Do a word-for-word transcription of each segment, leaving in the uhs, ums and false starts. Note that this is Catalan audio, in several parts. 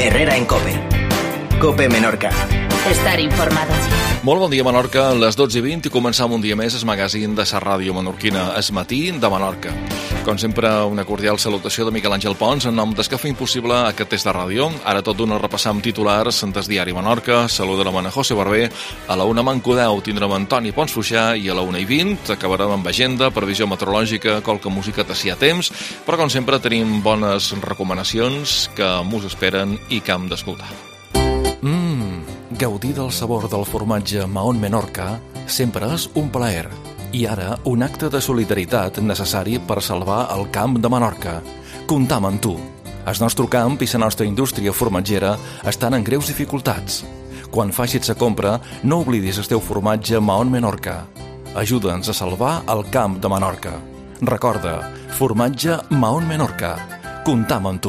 Herrera en COPE. COPE Menorca. Estar informado. Molt bon dia, Menorca. A les dotze i vint i començam un dia més el magazín de la ràdio menorquina, Es Matí de Menorca. Com sempre, una cordial salutació de Miquel Àngel Pons en nom des que fa impossible aquest test de ràdio. Ara tot d'una repassam titulars des Diari Menorca. Saludarem a José Barber. A la una mancodeu tindrem Antoni Pons Fuixà i a la una i vint acabarem amb agenda, previsió meteorològica, qualque música si hi ha temps, però com sempre tenim bones recomanacions que mos esperen i que hem d'escoltar. Mmm, gaudir del sabor del formatge Mahón Menorca sempre és un plaer. I ara, un acte de solidaritat necessari per salvar el camp de Menorca. Comptam amb tu. El nostre camp i la nostra indústria formatgera estan en greus dificultats. Quan facis la compra, no oblidis el teu formatge Mahón Menorca. Ajuda'ns a salvar el camp de Menorca. Recorda, formatge Mahón Menorca. Comptam amb tu.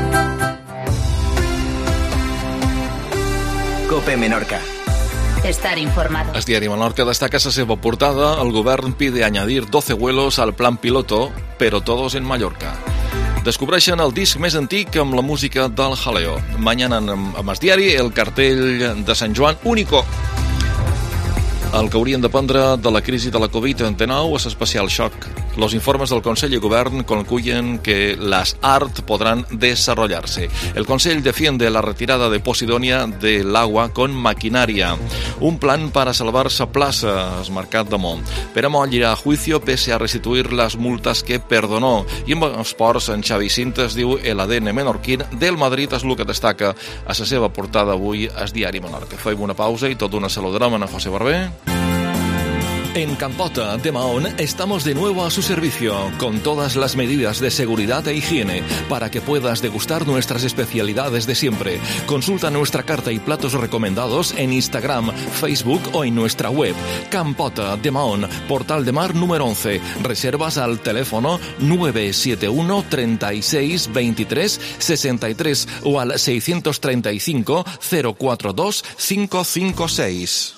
COPE Menorca. Estar informado. El Diari Menorca destaca la seva portada. El govern pide añadir doce vuelos al plan piloto, pero todos en Mallorca. Descobreixen el disc més antic amb la música del jaleo. Mañana amb el diari el cartell de Sant Joan Único. El que haurien d'aprendre de la crisi de la covid diecinueve és especial xoc. Los informes del Consell de Govern concluyen que las A R T podrán desarrollarse. El Consell defiende la retirada de Posidonia del agua con maquinaria. Un plan para salvar sa plaza, es Mercat de Mont. Pere Moll irá a juicio pese a restituir las multas que perdonó. I en esports, en Xavi Cintas diu el A D N menorquín del Madrid és el que destaca a la seva portada avui al Diari Menorca. Fem una pausa i tot una saludarem a José Barber. En Campota de Mahón estamos de nuevo a su servicio, con todas las medidas de seguridad e higiene, para que puedas degustar nuestras especialidades de siempre. Consulta nuestra carta y platos recomendados en Instagram, Facebook o en nuestra web. Campota de Mahón, Portal de Mar número once. Reservas al teléfono nueve siete uno, treinta y seis, veintitrés, sesenta y tres o al seiscientos treinta y cinco, cero cuarenta y dos, cinco cinco seis.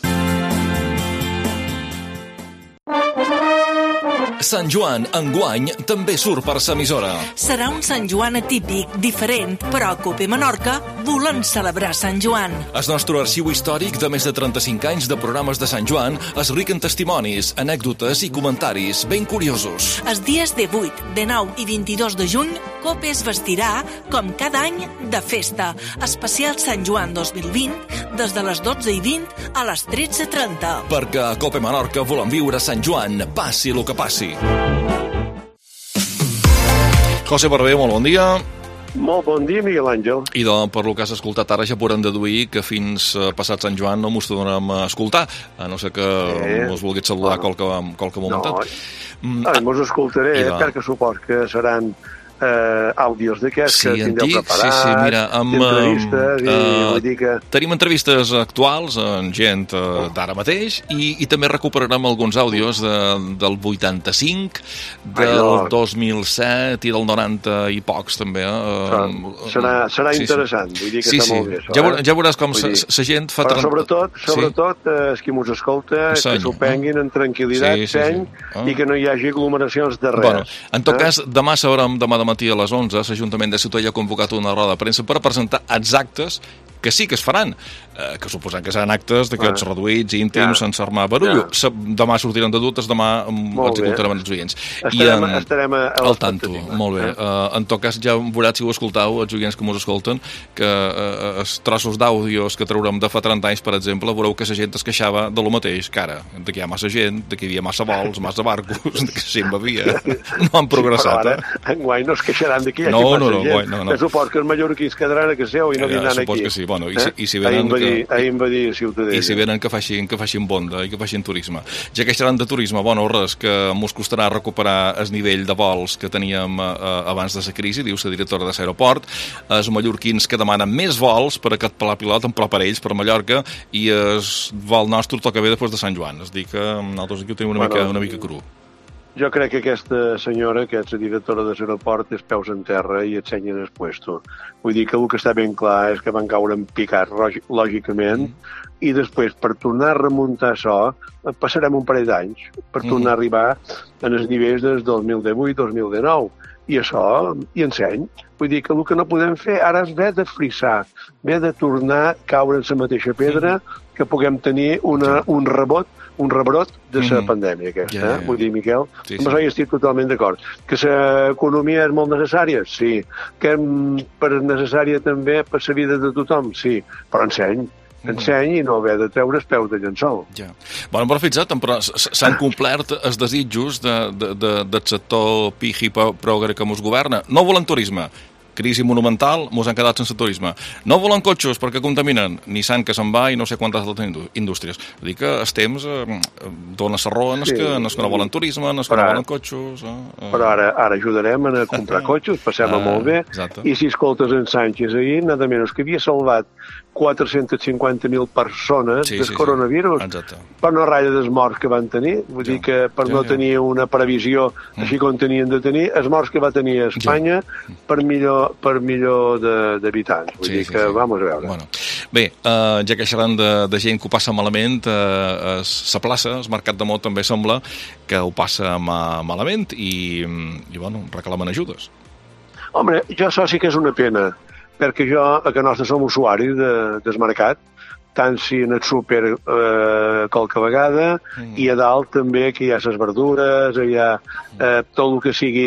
Sant Joan, enguany, també surt per s'emissora. Serà un Sant Joan atípic, diferent, però a COPE Menorca volen celebrar Sant Joan. El nostre arxiu històric de més de trenta-cinc anys de programes de Sant Joan és ric en testimonis, anècdotes i comentaris ben curiosos. Els dies de vuit, de nou i vint-i-dos de juny, COPE es vestirà, com cada any, de festa. Especial Sant Joan dos mil vint, des de les dotze i vint a les tretze trenta. Perquè a COPE Menorca volem viure Sant Joan, passi el que passi. José Barber, molt bon dia. Molt bon dia, Miguel Àngel. I doncs, per lo que has escoltat ara, ja podem deduir que fins passat Sant Joan no mos tornarem a escoltar, a no ser que eh, mos vulguis saludar no, qualque, qualque momentet. No, mm, mos escoltaré, eh, perquè supos que seran eh, àudios d'aquests sí, que tindreu preparats, sí, sí, mira, amb, entrevistes, i uh, vull dir que... Tenim entrevistes actuals amb gent uh, d'ara mateix i, i també recuperarem alguns àudios de, del vuitanta-cinc, del Ai, no. dos mil set i del noranta i pocs, també. Uh, serà serà sí, interessant, sí. vull dir que sí, està sí. molt bé. Això, ja, eh? ja veuràs com la gent fa... Però sobretot, sobretot sí. eh, qui mos escolta, Seny, que s'ho prenguin en tranquil·litat, sí, sí, seny, sí. Ah. I que no hi hagi aglomeracions de res. Bueno, en tot eh? cas, demà sabrem, demà de matí a les onze, l'Ajuntament de Ciutadella ha convocat una roda de premsa per presentar els actes que sí que es faran, eh, que suposant que seran actes d'aquests ah. reduïts, íntims, ja. sense armar barullo. Ja. Demà sortiran de dutes, demà els escoltarem els oients. Estarem, I en, estarem a, a al tanto, molt bé. Eh? Uh, en tot cas, ja veuràs si ho escoltau, els oients que mos escolten, que uh, els trossos d'àudios que traurem de fa trenta anys, per exemple, veureu que la gent es queixava de lo mateix, que ara, de que hi ha massa gent, de que hi havia massa vols, massa barcos, de que sí, hi havia. No han progressat, sí, però ara, eh? Enguany no es queixaran de que hi hagi no, massa no, no, gent. Guai, no, no. Que supos que els mallorquins quedaran a casa seu i no vindran ja, aquí. Que sí. Bueno, i, eh? si, i si venen a invadir, que, a invadir Ciutadella. I si venen que facin, que facin bonda i que facin turisme. Ja que estaran de turisme, bueno, res, que mos costarà recuperar el nivell de vols que teníem eh, abans de la crisi, diu la directora de l'aeroport. Els mallorquins que demanen més vols per aquest pla pilot en pla per ells, per Mallorca, i el vol nostre toca bé després de Sant Joan. És dir que nosaltres aquí ho tenim una, bueno, mica, una mica cru. Jo crec que aquesta senyora, que és la directora de l'aeroport, és peus en terra i ensenyen el puesto. Vull dir que el que està ben clar és que van caure en picat, lògicament, mm. i després, per tornar a remuntar això, passarem un parell d'anys, per tornar mm. a arribar en els nivells del dos mil divuit dos mil dinou. i això, i enseny. Vull dir que el que no podem fer ara és haver de frissar, haver de tornar a caure en la mateixa pedra, que puguem tenir una, un rebot un rebrot de la mm. pandèmia aquesta. Yeah, yeah. Eh? Vull dir, Miquel, sí, amb això sí. Hi estic totalment d'acord. Que l'economia és molt necessària? Sí. Que per necessària també per la vida de tothom? Sí. Però enseny. Enseny i no haver de treure els peus de llençol. Ja. Bueno, però fixa't, però s'han complert els desitjos de, de, de, del sector piji progre que mos governa. No volen turisme. Crisi monumental, mos han quedat sense turisme. No volen cotxos perquè contaminen. Nissan que se'n va i no sé quantes altres indústries. Vull dir que els temps eh, dona la raó en els sí. que, que no volen turisme, en els que però, no volen cotxos. Eh, eh. Però ara, ara ajudarem a comprar cotxos, passem-ho molt bé. Exacte. I si escoltes en Sánchez ahir, nada menys que havia salvat quatre-cents cinquanta mil persones sí, del sí, coronavirus sí. per una ratlla dels morts que van tenir. Vull ja. dir que per ja, no ja. tenir una previsió mm. així com tenien de tenir, els morts que va tenir a Espanya ja. per millor, per millor d'habitants. Vull sí, dir sí, que, sí. vamos a veure. Bueno. Bé, uh, ja que xerran de, de gent que ho passa malament, uh, la plaça, el mercat de Mot també sembla que ho passa ma, malament i, i bueno, reclamen ajudes. Home, jo això sí que és una pena, perquè jo, que nostre som usuaris de, del mercat, tant si en el súper eh, qualque vegada, mm. i a dalt també que hi ha les verdures, hi ha eh, tot el que sigui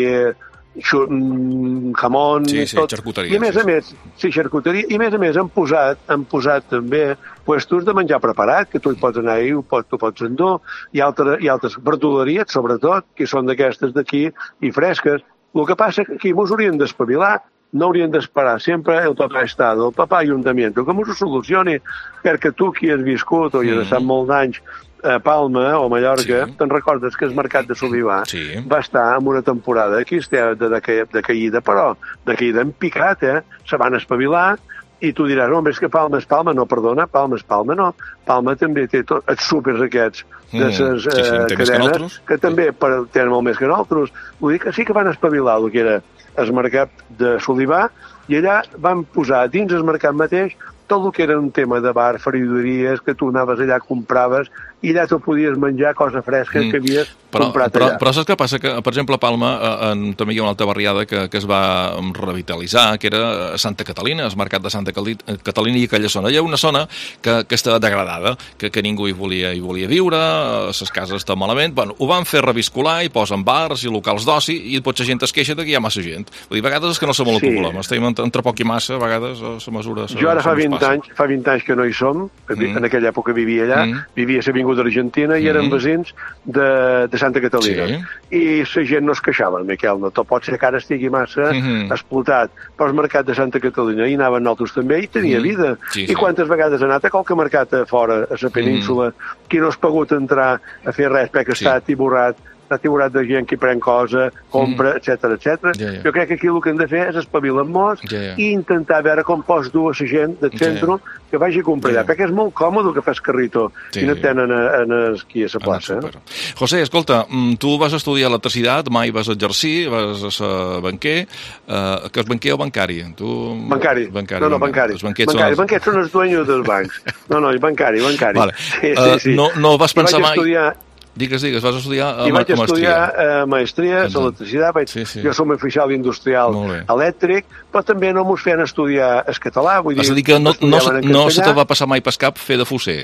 jamón, sí, sí, tot. I a més a més, sí, xarcuteria, i a més a més han posat, han posat també puestos de menjar preparat, que tu hi pots anar i ho pots, tu pots endur, i altres, i altres verduleries, sobretot, que són d'aquestes d'aquí i fresques. El que passa que aquí mos haurien d'espavilar, no haurien d'esperar sempre el papà estado, el papà ajuntament, que m'ho solucioni, perquè tu qui has viscut o hi has estat molts anys a Palma o Mallorca, sí. te'n recordes que el mercat de Solivà sí. va estar en una temporada aquí de, de, de, de caïda, però de caïda en picat, eh? Se van espavilar, i tu diràs, home, és que Palma és Palma. No, perdona, Palma és Palma, no. Palma també té tot, els súpers aquests de les mm, sí, sí, eh, cadenes, que, que també per, tenen molt més que nosaltres. Vull dir que sí que van espavilar el que era el mercat de Solivà, i allà van posar dins el mercat mateix tot el que era un tema de bar, faridories, que tu anaves allà, compraves, i allà tu podies menjar cosa fresca mm. que havies però, comprat però, allà. Però saps què passa? Que, per exemple, a Palma eh, en, també hi ha una altra barriada que, que es va revitalitzar, que era Santa Catalina, el mercat de Santa Catalina i aquella zona. Hi ha una zona que, que està degradada, que, que ningú hi volia, hi volia viure, les cases estan malament. Bueno, ho van fer reviscolar i posen bars i locals d'oci i potser gent es queixa que hi ha massa gent. Vull dir, a vegades és que no som molt sí. el problema. Estem entre poc i massa, a vegades la mesura... Jo ara fa vint anys, fa vint anys que no hi som, mm. en aquella època vivia allà, mm. vivia a l'Avinguda Argentina i mm. eren veïns de, de Santa Catalina. Sí. I la gent no es queixava, Miquel, no tot pot ser que ara estigui massa mm-hmm. explotat, però el mercat de Santa Catalina hi anaven nosaltres també i tenia mm. vida. Sí, I quantes sí. vegades ha anat a qualque mercat a fora, a la península, mm. qui no has pogut entrar a fer res perquè sí. està tiborrat, està tiborat de gent que pren cosa, compra, mm. etcètera, etcètera. Yeah, yeah. Jo crec que aquí el que hem de fer és espavilar-nos yeah, yeah. i intentar veure com pots dur a la gent del centre yeah, yeah. que vagi a comprar allà, yeah. perquè és molt còmode que fas carrito sí. i no tenen en aquí a la plaça. Eh? José, escolta, tu vas estudiar electricitat, mai vas exercir, vas a ser banquer, uh, que és banquer o bancari? Tu... Bancari. bancari. No, no, bancari. Els banquets bancari. Són... Banquets són els dueños dels bancs. No, no, bancari, bancari. Vale. Sí, uh, sí, sí. No, no vas pensar mai... Estudiar... Digues, digues, vas estudiar a I vaig estudiar uh, maestria, electricitat, vaig... sí, sí. jo som oficial industrial elèctric, però també no mos feien estudiar el català, vull dir... És a dir que no, no, no se te va passar mai per cap fer de fosser?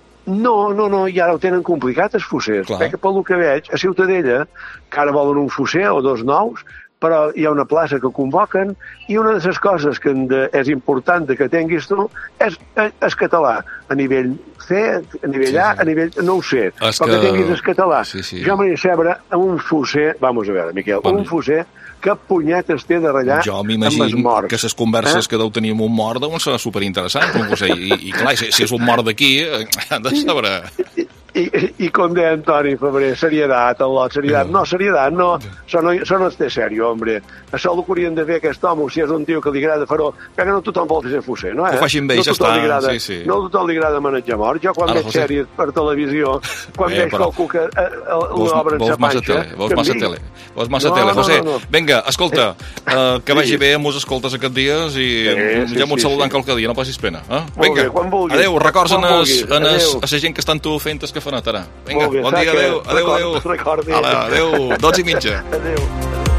No, no, no, i ara ho tenen complicat, els fossers, Clar. perquè pel que veig, a Ciutadella, que ara volen un fosser o dos nous, però hi ha una plaça que convoquen i una de les coses que de, és important que tinguis tu és el català, a nivell C, a nivell sí, A, a nivell... no ho sé, es però que, que tinguis el català. Sí, sí. Jo m'he de saber un fosser, vamos a veure, Miquel, bon. un fosser que punyetes té de ratllar amb els morts. Jo m'imagino que les converses eh? que deu tenir amb un mort deuen ser superinteressants, com vostè, i, i clar, si, si és un mort d'aquí, han de saber... I, i, i com deia Antoni Febrer, seriedat, al·lot, seriedat. No, seriedat, no. Això no, això no es té sèrio, hombre. Això el que haurien de fer aquest home, si és un tio que li agrada fer-ho, perquè no tothom vol ser fosser, no? Eh? Ho facin bé, no ja està. Agrada, sí, sí. No a tothom li agrada manejar mort. Jo quan Ara, veig José. sèries per televisió, quan eh, veig però... qualcú que eh, l'obra en sa panxa... Vols massa tele, vols massa no, tele. José, no, no, no. Vinga, escolta, uh, que vagi sí. bé, mos escoltes aquests dies i sí, ja m'ho sí, saludant sí. qualque dia, no passis pena. Eh? Vinga, adéu, records a la gent que estan tu fent el cafanat ara. Vinga. Bon dia, adéu, adéu, adéu. Adéu, adéu, dotze i mitja. Adéu.